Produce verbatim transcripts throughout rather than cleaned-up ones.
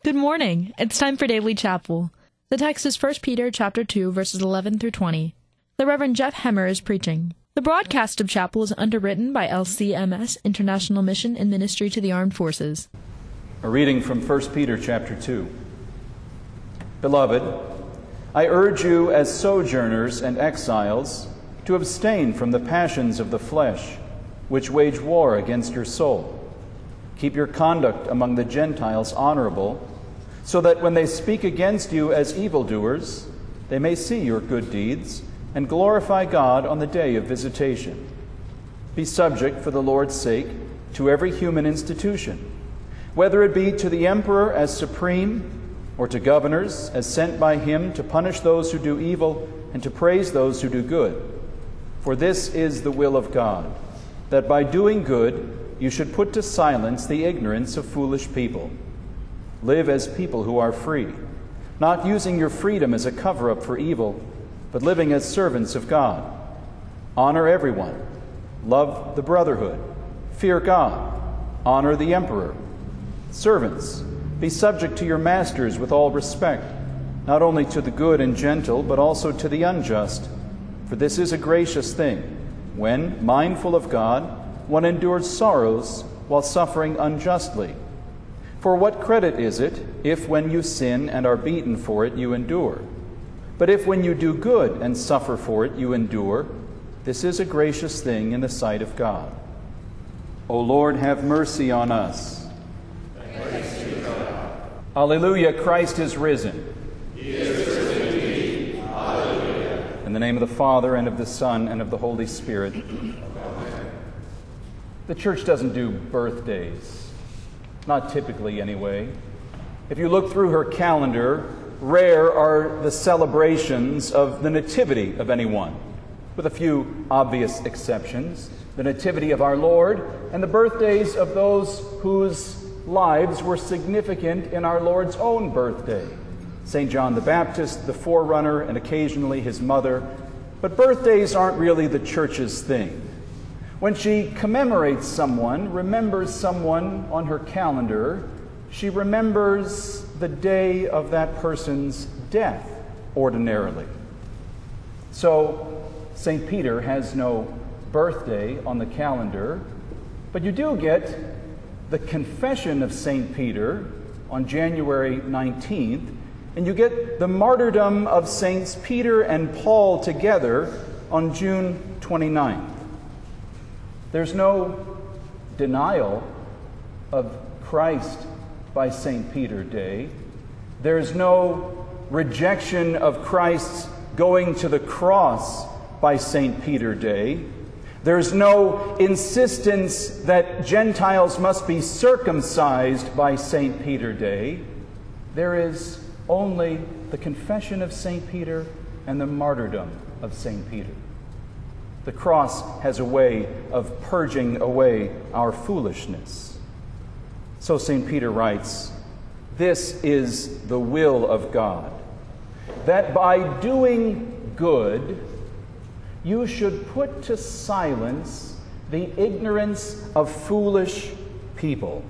Good morning. It's time for Daily Chapel. The text is First Peter chapter two, verses eleven through twenty. The Reverend Jeff Hemmer is preaching. The broadcast of chapel is underwritten by L C M S, International Mission and Ministry to the Armed Forces. A reading from First Peter chapter two. Beloved, I urge you as sojourners and exiles to abstain from the passions of the flesh, which wage war against your soul. Keep your conduct among the Gentiles honorable, so that when they speak against you as evildoers, they may see your good deeds and glorify God on the day of visitation. Be subject for the Lord's sake to every human institution, whether it be to the emperor as supreme, or to governors as sent by him to punish those who do evil and to praise those who do good. For this is the will of God, that by doing good you should put to silence the ignorance of foolish people. Live as people who are free, not using your freedom as a cover-up for evil, but living as servants of God. Honor everyone. Love the brotherhood. Fear God. Honor the emperor. Servants, be subject to your masters with all respect, not only to the good and gentle, but also to the unjust. For this is a gracious thing, when, mindful of God, one endures sorrows while suffering unjustly. For what credit is it if when you sin and are beaten for it you endure? But if when you do good and suffer for it you endure, this is a gracious thing in the sight of God. O Lord, have mercy on us. Thanks be to God. Alleluia, Christ is risen. He is risen indeed. Alleluia. In the name of the Father, and of the Son, and of the Holy Spirit. The church doesn't do birthdays, not typically anyway. If you look through her calendar, rare are the celebrations of the nativity of anyone, with a few obvious exceptions. The nativity of our Lord and the birthdays of those whose lives were significant in our Lord's own birthday. Saint John the Baptist, the forerunner, and occasionally his mother. But birthdays aren't really the church's thing. When she commemorates someone, remembers someone on her calendar, she remembers the day of that person's death, ordinarily. So, Saint Peter has no birthday on the calendar, but you do get the Confession of Saint Peter on January nineteenth, and you get the martyrdom of Saints Peter and Paul together on June twenty-ninth. There's no denial of Christ by Saint Peter Day. There's no rejection of Christ's going to the cross by Saint Peter Day. There's no insistence that Gentiles must be circumcised by Saint Peter Day. There is only the confession of Saint Peter and the martyrdom of Saint Peter. The cross has a way of purging away our foolishness. So Saint Peter writes, "This is the will of God, that by doing good you should put to silence the ignorance of foolish people."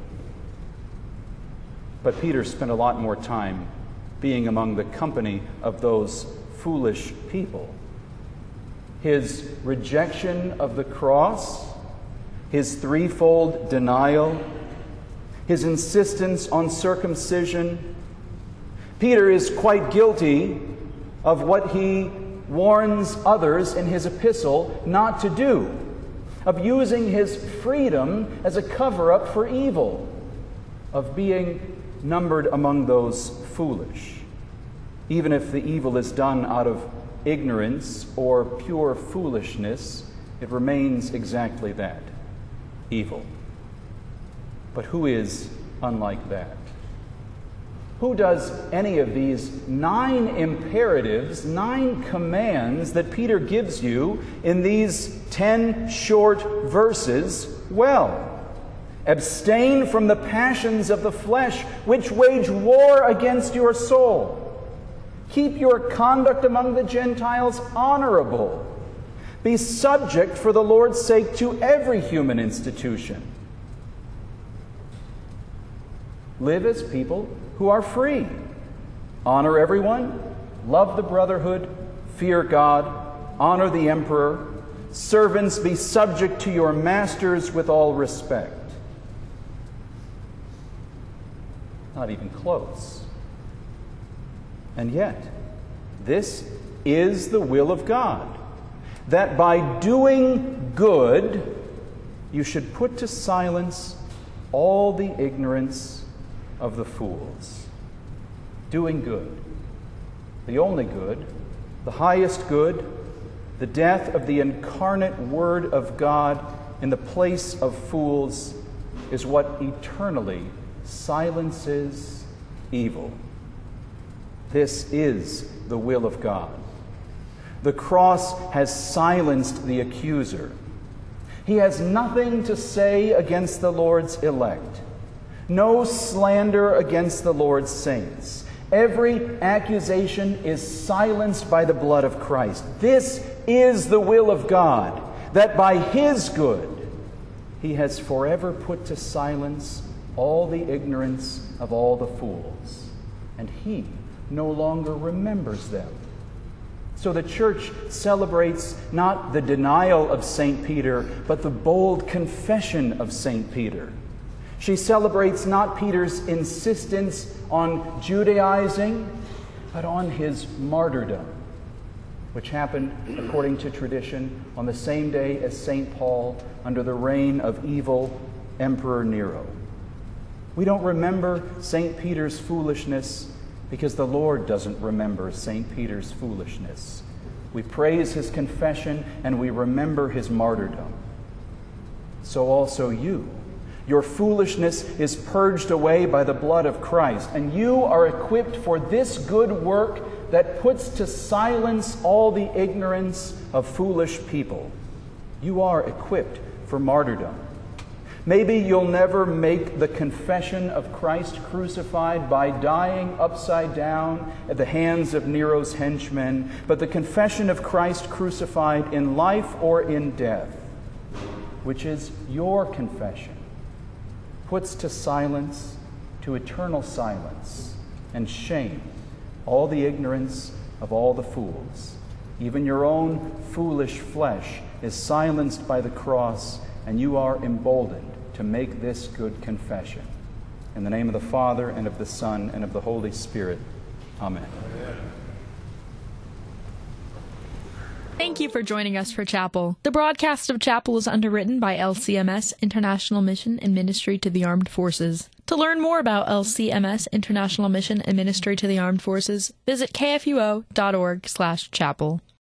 But Peter spent a lot more time being among the company of those foolish people. His rejection of the cross, his threefold denial, his insistence on circumcision. Peter is quite guilty of what he warns others in his epistle not to do, of using his freedom as a cover-up for evil, of being numbered among those foolish. Even if the evil is done out of ignorance or pure foolishness, it remains exactly that, evil. But who is unlike that? Who does any of these nine imperatives, nine commands that Peter gives you in these ten short verses well? Abstain from the passions of the flesh, which wage war against your soul. Keep your conduct among the Gentiles honorable. Be subject for the Lord's sake to every human institution. Live as people who are free. Honor everyone, love the brotherhood, fear God, honor the emperor. Servants, be subject to your masters with all respect. Not even close. And yet, this is the will of God, that by doing good, you should put to silence all the ignorance of the fools. Doing good, the only good, the highest good, the death of the incarnate Word of God in the place of fools is what eternally silences evil. This is the will of God. The cross has silenced the accuser. He has nothing to say against the Lord's elect. No slander against the Lord's saints. Every accusation is silenced by the blood of Christ. This is the will of God, that by His good He has forever put to silence all the ignorance of all the fools, and He no longer remembers them. So the Church celebrates not the denial of Saint Peter, but the bold confession of Saint Peter. She celebrates not Peter's insistence on Judaizing, but on his martyrdom, which happened, according to tradition, on the same day as Saint Paul under the reign of evil Emperor Nero. We don't remember Saint Peter's foolishness because the Lord doesn't remember Saint Peter's foolishness. We praise his confession and we remember his martyrdom. So also you. Your foolishness is purged away by the blood of Christ, and you are equipped for this good work that puts to silence all the ignorance of foolish people. You are equipped for martyrdom. Maybe you'll never make the confession of Christ crucified by dying upside down at the hands of Nero's henchmen, but the confession of Christ crucified in life or in death, which is your confession, puts to silence, to eternal silence and shame, all the ignorance of all the fools. Even your own foolish flesh is silenced by the cross, and you are emboldened to make this good confession. In the name of the Father, and of the Son, and of the Holy Spirit. Amen. Thank you for joining us for Chapel. The broadcast of Chapel is underwritten by L C M S, International Mission and Ministry to the Armed Forces. To learn more about L C M S, International Mission and Ministry to the Armed Forces, visit kfuo dot org slash chapel.